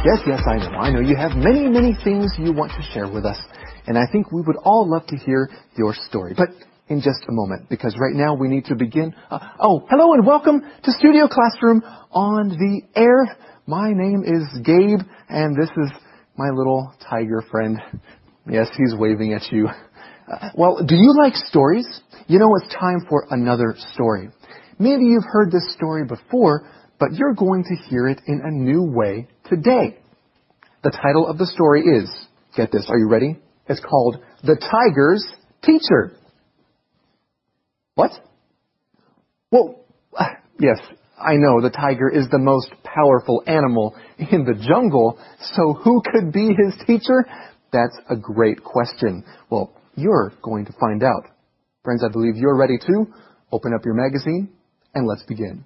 Yes, I know. You have many, many things you want to share with us. And I think we would all love to hear your story. But in just a moment, because right now we need to begin. Hello and welcome to Studio Classroom on the air. My name is Gabe, and this is my little tiger friend. Yes, he's waving at you. Do you like stories? You know, it's time for another story. Maybe you've heard this story before, but you're going to hear it in a new way today. The title of the story is, get this, are you ready? It's called The Tiger's Teacher. What? Well, yes, I know the tiger is the most powerful animal in the jungle, so who could be his teacher? That's a great question. Well, you're going to find out. Friends, I believe you're ready too. Open up your magazine and let's begin.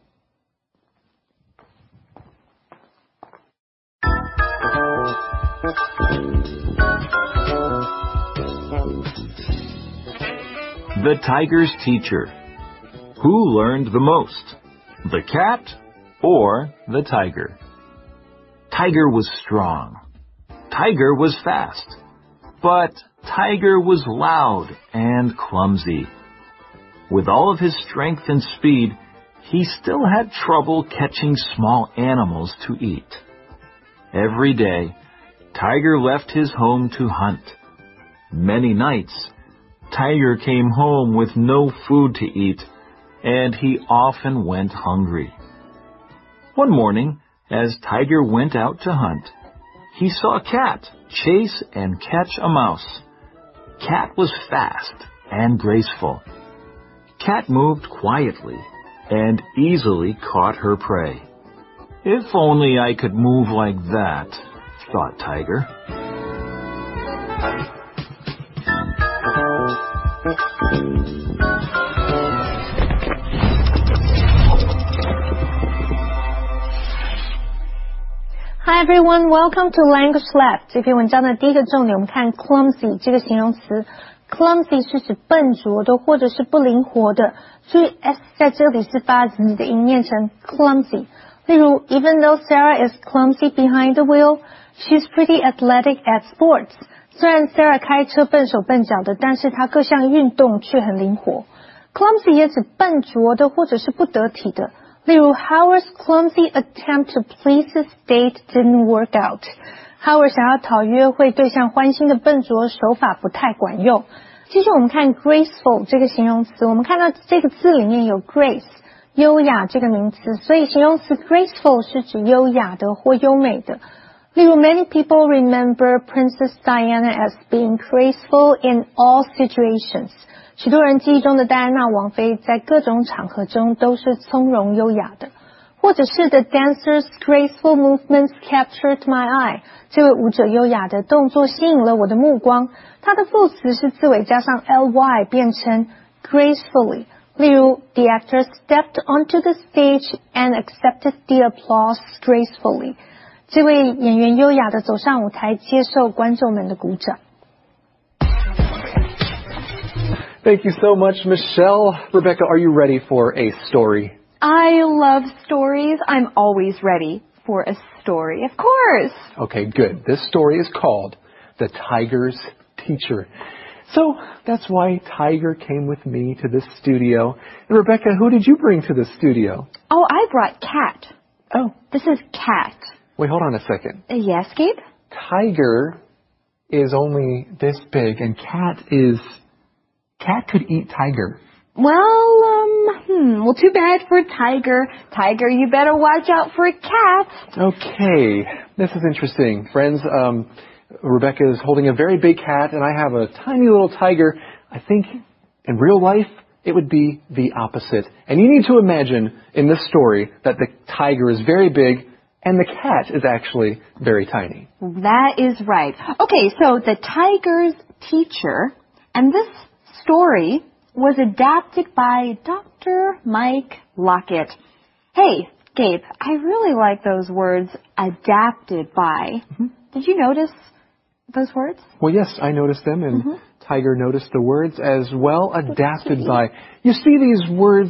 The Tiger's Teacher. Who learned the most? The cat or the tiger? Tiger was strong. Tiger was fast. But Tiger was loud and clumsy. With all of his strength and speed, he still had trouble catching small animals to eat. Every day, Tiger left his home to hunt. Many nights, Tiger came home with no food to eat, and he often went hungry. One morning, as Tiger went out to hunt, he saw Cat chase and catch a mouse. Cat was fast and graceful. Cat moved quietly and easily caught her prey. If only I could move like that, thought Tiger. Hi everyone, welcome to Language Lab. 这篇文章的第一个重点，我们看 clumsy 这个形容词。clumsy 是指笨拙的或者是不灵活的，注意 s 在这里是发 z 的音，念成 clumsy。例如 Even though Sarah is clumsy behind the wheel, she's pretty athletic at sports. 虽然 Sarah 开车笨手笨脚的，但是她各项运动却很灵活。clumsy 也指笨拙的或者是不得体的。例如 Howard's clumsy attempt to please his date didn't work out. Howard 想要讨约会对象欢心的笨拙手法不太管用。继续我们看 graceful 这个形容词，我们看到这个字里面有 grace 优雅这个名词，所以形容词 graceful 是指优雅的或优美的。例如 Many people remember Princess Diana as being graceful in all situations. 许多人记忆中的戴安娜王妃在各种场合中都是从容优雅的。或者是 The dancer's graceful movements captured my eye. 这位舞者优雅的动作吸引了我的目光。它的副词是字尾加上 ly 变成 gracefully. 例如 The actor stepped onto the stage and accepted the applause gracefully. 这位演员优雅的走上舞台，接受观众们的鼓掌。 Thank you so much, Michelle. Rebecca, are you ready for a story? I love stories. I'm always ready for a story, of course. Okay, good. This story is called The Tiger's Teacher. So that's why Tiger came with me to this studio. And Rebecca, who did you bring to the studio? Oh, I brought Cat. Oh. This is Cat. Wait, hold on a second. Yes, Gabe? Tiger is only this big, and Cat could eat Tiger. Well, too bad for Tiger. Tiger, you better watch out for Cat. Okay, this is interesting. Friends, Rebecca is holding a very big cat, and I have a tiny little tiger. I think in real life, it would be the opposite. And you need to imagine in this story that the tiger is very big, and the cat is actually very tiny. That is right. Okay, so The Tiger's Teacher, and this story was adapted by Dr. Mike Lockett. Hey, Gabe, I really like those words, adapted by. Mm-hmm. Did you notice those words? Well, yes, I noticed them, and Tiger noticed the words as well, adapted by. You see these words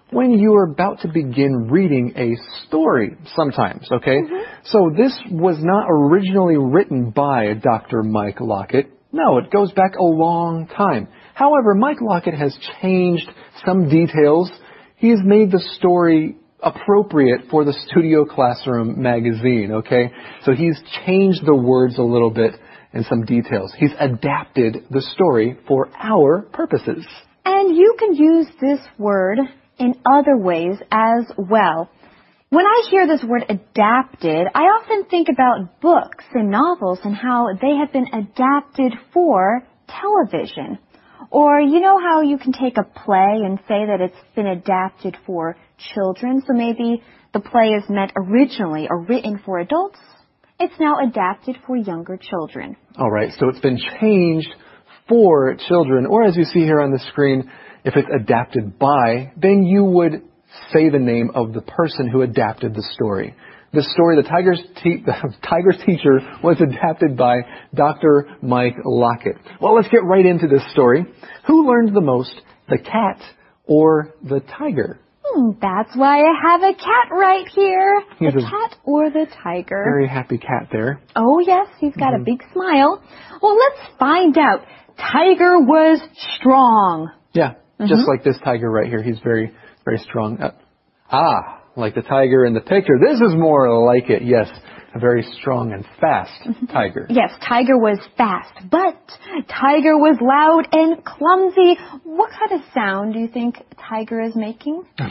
when you are about to begin reading a story sometimes, okay? So this was not originally written by Dr. Mike Lockett. No, it goes back a long time. However, Mike Lockett has changed some details. He's made the story appropriate for the Studio Classroom magazine, okay? So he's changed the words a little bit and some details. He's adapted the story for our purposes. And you can use this word in other ways as well. When I hear this word adapted, I often think about books and novels and how they have been adapted for television. Or you know how you can take a play and say that it's been adapted for children? So maybe the play is meant originally or written for adults. It's now adapted for younger children. All right, so it's been changed for children. Or as you see here on the screen, if it's adapted by, then you would say the name of the person who adapted the story. The story, The Tiger's Teacher, was adapted by Dr. Mike Lockett. Well, let's get right into this story. Who learned the most, the cat or the tiger? That's why I have a cat right here. He's the cat or the tiger? Very happy cat there. Oh, yes, he's got a big smile. Well, let's find out. Tiger was strong. Yeah, just like this tiger right here. He's very, very strong. Like the tiger in the picture. This is more like it, yes. A very strong and fast tiger. Yes, Tiger was fast, but Tiger was loud and clumsy. What kind of sound do you think Tiger is making? Okay,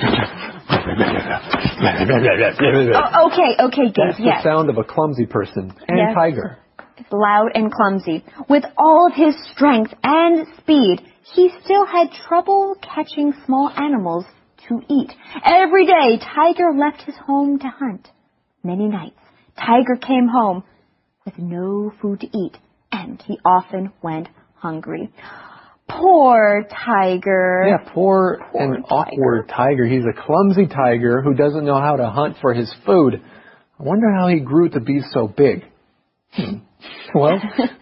Gabe, That's the sound of a clumsy person. And tiger. It's loud and clumsy. With all of his strength and speed, he still had trouble catching small animals to eat. Every day, Tiger left his home to hunt. Many nights, Tiger came home with no food to eat, and he often went hungry. Poor Tiger. Yeah, poor and awkward tiger. He's a clumsy tiger who doesn't know how to hunt for his food. I wonder how he grew to be so big. Well,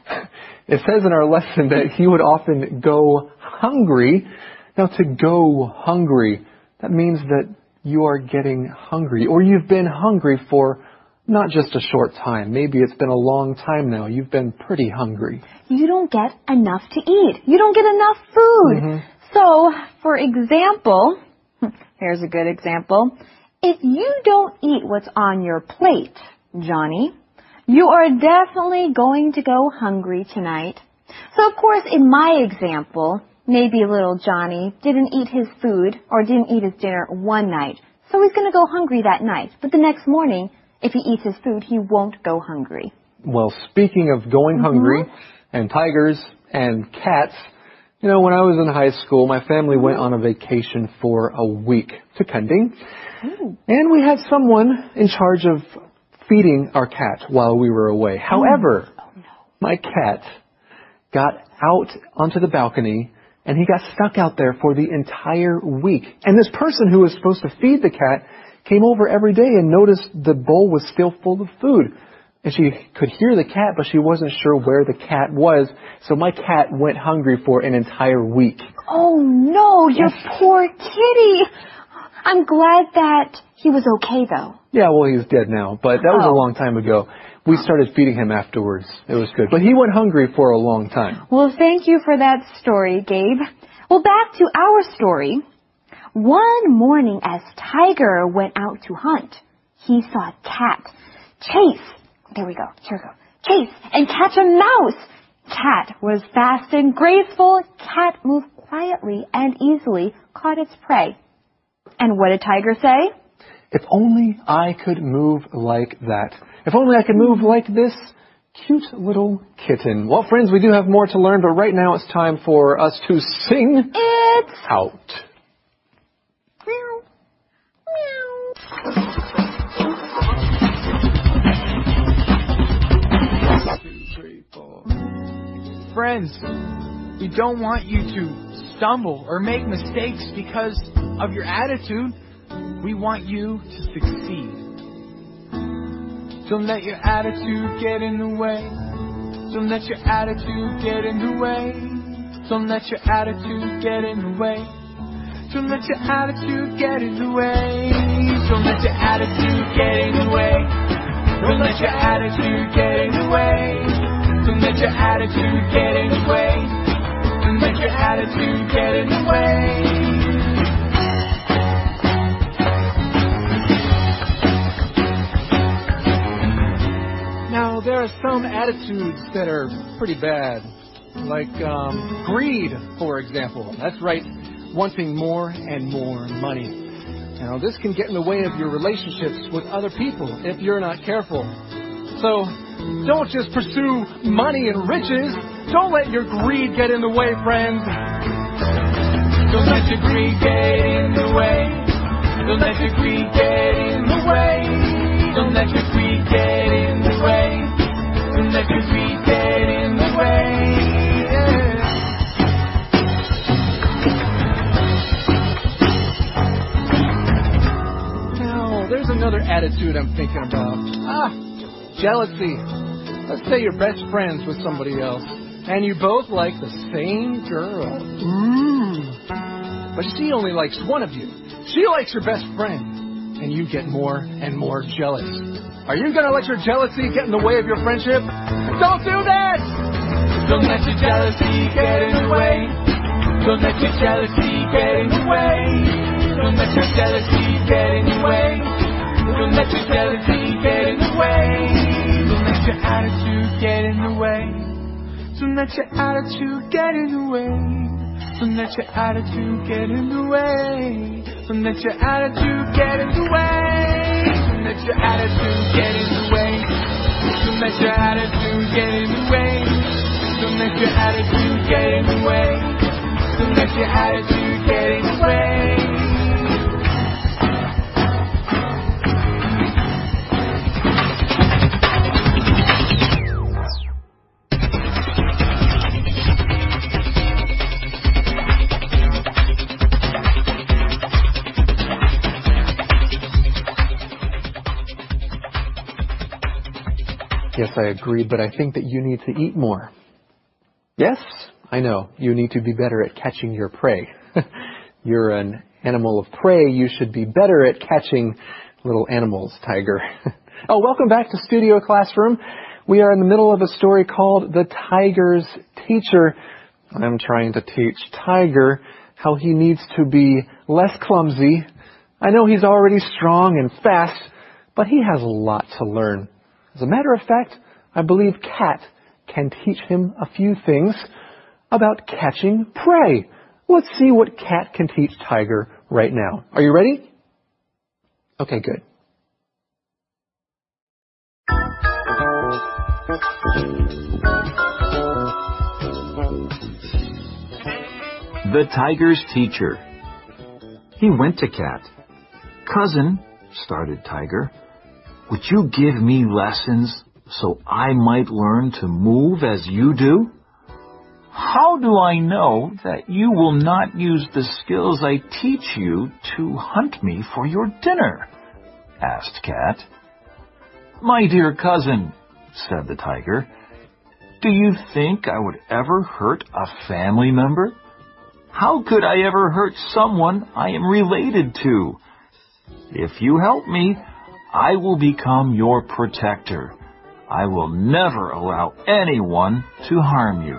it says in our lesson that he would often go hungry. Now, to go hungry, that means that you are getting hungry, or you've been hungry for not just a short time. Maybe it's been a long time now. You've been pretty hungry. You don't get enough to eat. You don't get enough food. So, for example, here's a good example. If you don't eat what's on your plate, Johnny, you are definitely going to go hungry tonight. So, of course, in my example, maybe little Johnny didn't eat his food or didn't eat his dinner one night. So he's going to go hungry that night. But the next morning, if he eats his food, he won't go hungry. Well, speaking of going hungry and tigers and cats, you know, when I was in high school, my family went on a vacation for a week to Kending. And we had someone in charge of feeding our cat while we were away. However, my cat got out onto the balcony and he got stuck out there for the entire week. And this person who was supposed to feed the cat came over every day and noticed the bowl was still full of food. And she could hear the cat, but she wasn't sure where the cat was. So my cat went hungry for an entire week. Oh, no, your poor kitty. I'm glad that he was okay, though. Yeah, well, he's dead now, but that was a long time ago. We started feeding him afterwards. It was good. But he went hungry for a long time. Well, thank you for that story, Gabe. Well, back to our story. One morning as Tiger went out to hunt, he saw a cat chase. There we go. Here we go. Chase and catch a mouse. Cat was fast and graceful. Cat moved quietly and easily, caught its prey. And what did Tiger say? If only I could move like that. If only I could move like this cute little kitten. Well, friends, we do have more to learn, but right now it's time for us to sing It's out. Meow. Meow. Friends, we don't want you to stumble or make mistakes because of your attitude. We want you to succeed. Don't let your attitude get in the way. Don't let your attitude get in the way. Don't let your attitude get in the way. Don't let your attitude get in the way. Don't let your attitude get in the way. Don't let your attitude get in the way. Don't let your attitude get in the way. Don't let your attitude get in the way. Now, there are some attitudes that are pretty bad, like greed, for example. That's right, wanting more and more money. Now, this can get in the way of your relationships with other people if you're not careful. So, don't just pursue money and riches. Don't let your greed get in the way, friends. Don't let your greed get in the way. Don't let your greed get in the way. Don't let your greed get in the way. Don't let your greed get in the way. Yeah. Now, there's another attitude I'm thinking about. Jealousy. Let's say you're best friends with somebody else, and you both like the same girl. But she only likes one of you. She likes your best friend, and you get more and more jealous. Are you going to let your jealousy get in the way of your friendship? Don't do that! Don't let your jealousy get in the way. Don't let your jealousy get in the way. Don't let your jealousy get in the way. Don't let your jealousy get in the way. Don't let your attitude get in the way. Don't let your attitude get in the way. Don't let your attitude get in the way. Don't let your attitude get in the way. Don't let your attitude get in the way. Don't let your attitude get in the way. Don't let your attitude get in the way. Don't let your attitude get in the way. Yes, I agree, but I think that you need to eat more. Yes, I know. You need to be better at catching your prey. You're an animal of prey. You should be better at catching little animals, Tiger. Oh, welcome back to Studio Classroom. We are in the middle of a story called The Tiger's Teacher. I'm trying to teach Tiger how he needs to be less clumsy. I know he's already strong and fast, but he has a lot to learn. As a matter of fact, I believe Cat can teach him a few things about catching prey. Let's see what Cat can teach Tiger right now. Are you ready? Okay, good. The Tiger's Teacher. He went to Cat. "Cousin," started Tiger, "would you give me lessons so I might learn to move as you do?" "How do I know that you will not use the skills I teach you to hunt me for your dinner?" asked Cat. "My dear cousin," said the Tiger, "do you think I would ever hurt a family member? How could I ever hurt someone I am related to? If you help me, I will become your protector. I will never allow anyone to harm you."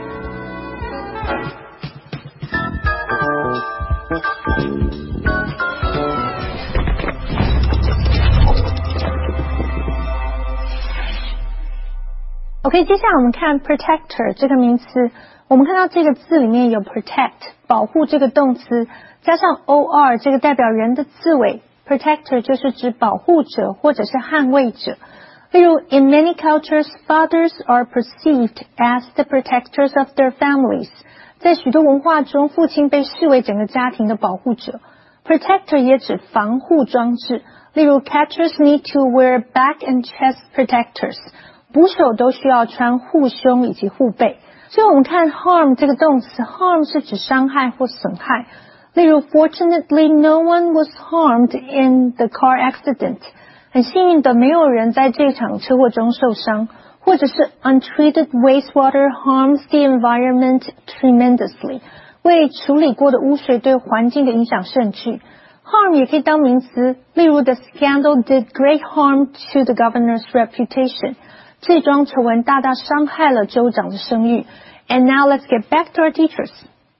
OK， 接下来我们看 protector 这个名词。我们看到这个字里面有 protect 保护这个动词，加上 or 这个代表人的字尾。Protector 就是指保护者或者是捍卫者。例如 In many cultures, fathers are perceived as the protectors of their families. 在许多文化中，父亲被视为整个家庭的保护者。Protector 也指防护装置。例如 Catchers need to wear back and chest protectors. 捕手都需要穿护胸以及护背。所以我们看 harm 这个动词 harm 是指伤害或损害。例如 Fortunately, no one was harmed in the car accident. 很幸运的，没有人在这场车祸中受伤。或者是 Untreated wastewater harms the environment tremendously. 未处理过的污水对环境的影响甚巨。Harm 也可以当名词，例如 The scandal did great harm to the governor's reputation. 这桩丑闻大大伤害了州长的声誉。And now let's get back to our teachers.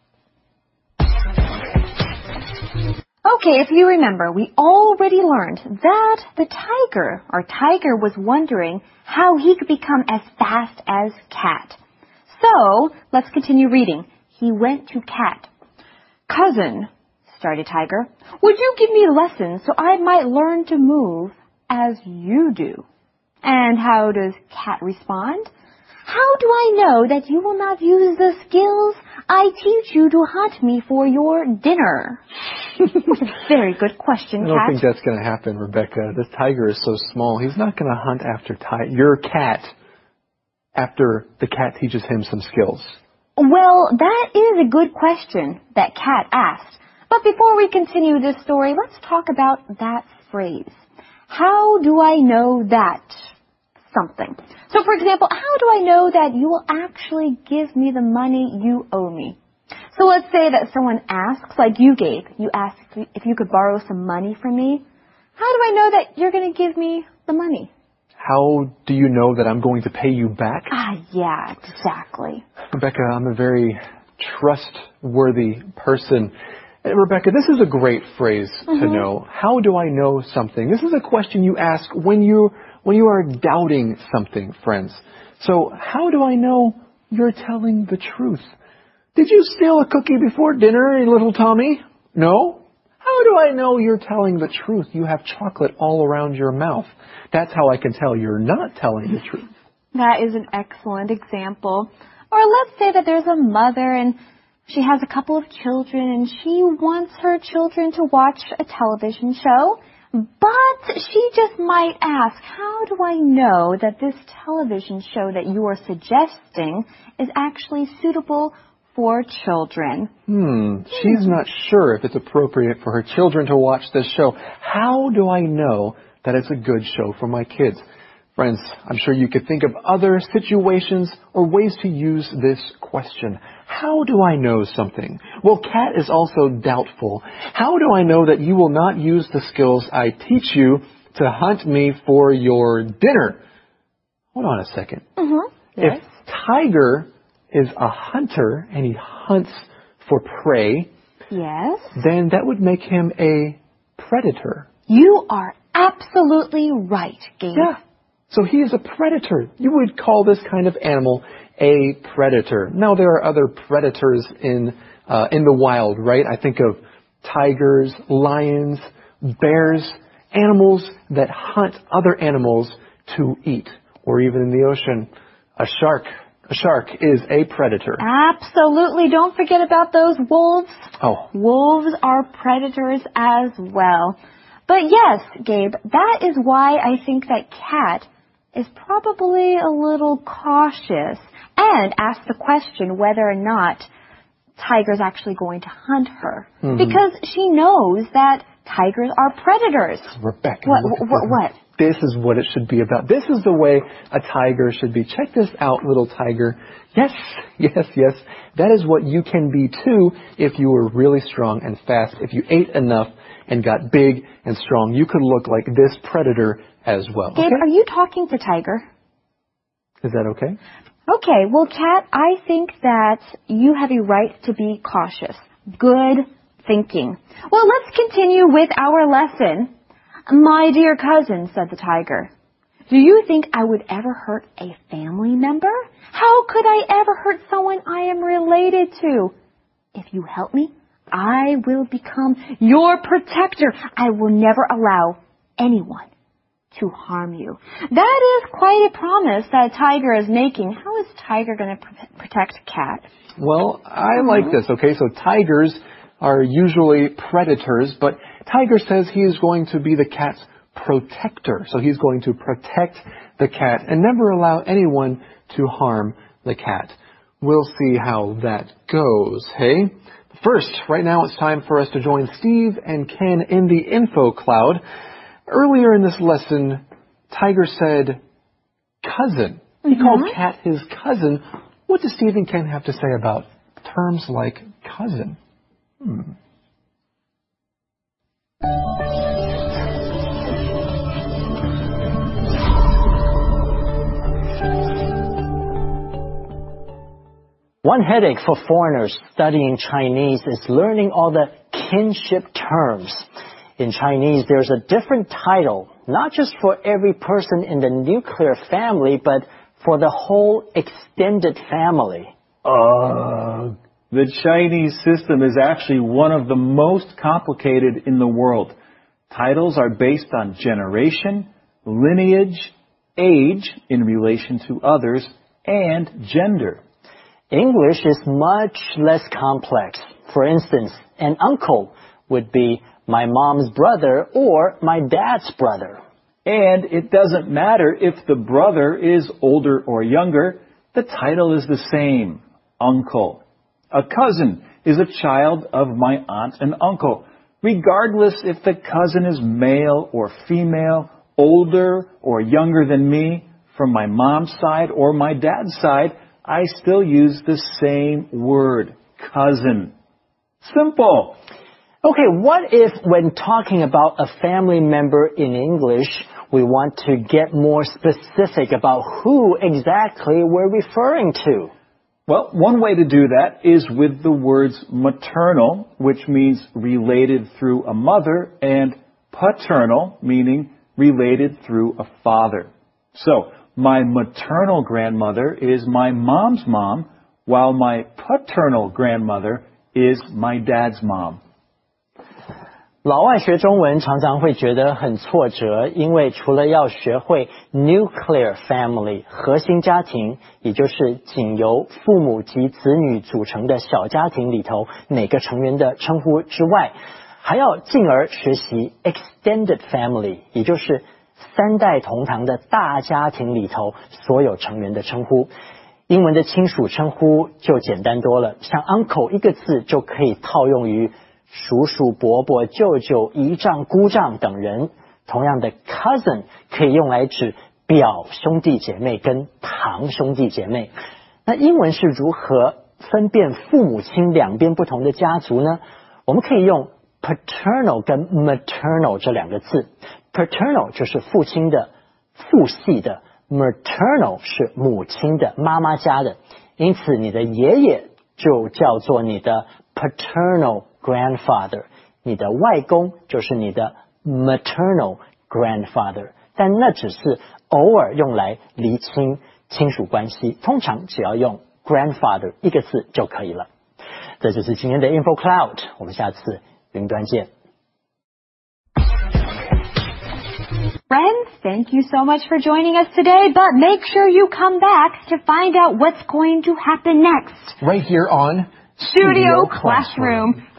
Okay, if you remember, we already learned that the tiger was wondering how he could become as fast as Cat. So, let's continue reading. He went to Cat. Cousin, started Tiger, would you give me lessons so I might learn to move as you do? And how does Cat respond? How do I know that you will not use the skills I teach you to hunt me for your dinner? That's a very good question, Cat. I don't think that's going to happen, Rebecca. This tiger is so small. He's not going to hunt after your cat after the cat teaches him some skills. Well, that is a good question that Cat asked. But before we continue this story, let's talk about that phrase. How do I know that something? So, for example, how do I know that you will actually give me the money you owe me? So let's say that someone asks, like you, Gabe, you ask if you could borrow some money from me. How do I know that you're going to give me the money? How do you know that I'm going to pay you back? Yeah, exactly. Rebecca, I'm a very trustworthy person. Rebecca, this is a great phrase to know. How do I know something? This is a question you ask when you are doubting something, friends. So, how do I know you're telling the truth? Did you steal a cookie before dinner, little Tommy? No? How do I know you're telling the truth? You have chocolate all around your mouth. That's how I can tell you're not telling the truth. That is an excellent example. Or let's say that there's a mother and she has a couple of children and she wants her children to watch a television show, but she just might ask, how do I know that this television show that you are suggesting is actually suitable for children? She's not sure if it's appropriate for her children to watch this show. How do I know that it's a good show for my kids? Friends, I'm sure you could think of other situations or ways to use this question. How do I know something? Well, Cat is also doubtful. How do I know that you will not use the skills I teach you to hunt me for your dinner? Hold on a second. Yes. If Tiger is a hunter and he hunts for prey, Yes. then that would make him a predator. You are absolutely right, Gabe. Yeah. So he is a predator. You would call this kind of animal a predator. Now, there are other predators in the wild, right? I think of tigers, lions, bears, animals that hunt other animals to eat. Or even in the ocean, a shark. A shark is a predator. Absolutely. Don't forget about those wolves. Oh. Wolves are predators as well. But yes, Gabe, that is why I think that Cat is probably a little cautious and asks the question whether or not Tiger's actually going to hunt her. Because she knows that tigers are predators. Rebecca, What? This is what it should be about. This is the way a tiger should be. Check this out, little tiger. Yes. That is what you can be too if you were really strong and fast. If you ate enough and got big and strong, you could look like this predator as well. Gabe, are you talking to Tiger? Is that okay? Okay, well, Cat, I think that you have a right to be cautious. Good thinking. Well, let's continue with our lesson. My dear cousin, said the tiger, do you think I would ever hurt a family member? How could I ever hurt someone I am related to? If you help me, I will become your protector. I will never allow anyone to harm you. That is quite a promise that Tiger is making. How is Tiger going to protect Cat? Well, I like this, okay? So tigers are usually predators, but Tiger says he is going to be the cat's protector. So he's going to protect the cat and never allow anyone to harm the cat. We'll see how that goes, hey? First, right now it's time for us to join Steve and Ken in the info cloud. Earlier in this lesson, Tiger said cousin. He called Cat his cousin. What does Steve and Ken have to say about terms like cousin. One headache for foreigners studying Chinese is learning all the kinship terms. In Chinese, there's a different title, not just for every person in the nuclear family, but for the whole extended family. The Chinese system is actually one of the most complicated in the world. Titles are based on generation, lineage, age in relation to others, and gender. English is much less complex. For instance, an uncle would be my mom's brother or my dad's brother. And it doesn't matter if the brother is older or younger, the title is the same, uncle. A cousin is a child of my aunt and uncle. Regardless if the cousin is male or female, older or younger than me, from my mom's side or my dad's side, I still use the same word, cousin. Simple. Okay, what if when talking about a family member in English, we want to get more specific about who exactly we're referring to? Well, one way to do that is with the words maternal, which means related through a mother, and paternal, meaning related through a father. So, my maternal grandmother is my mom's mom, while my paternal grandmother is my dad's mom. 老外学中文常常会觉得很挫折，因为除了要学会 nuclear family 核心家庭，也就是仅由父母及子女组成的小家庭里头哪个成员的称呼之外，还要进而学习 extended family， 也就是三代同堂的大家庭里头所有成员的称呼。英文的亲属称呼就简单多了，像 uncle 一个字就可以套用于叔叔、伯伯、舅舅、姨丈、姑丈等人。同样的 cousin 可以用来指表兄弟姐妹跟堂兄弟姐妹。那英文是如何分辨父母亲两边不同的家族呢？我们可以用 paternal 跟 maternal 这两个字。paternal 就是父亲的、父系的， maternal 是母亲的、妈妈家的。因此你的爷爷就叫做你的 paternal grandfather， 你的外公就是你的 maternal grandfather， 但那只是偶尔用来厘清亲属关系，通常只要用 grandfather 一个字就可以了。这就是今天的 Info Cloud， 我们下次云端见。 Friends, thank you so much for joining us today, but make sure you come back to find out what's going to happen next. Right here on Studio Classroom.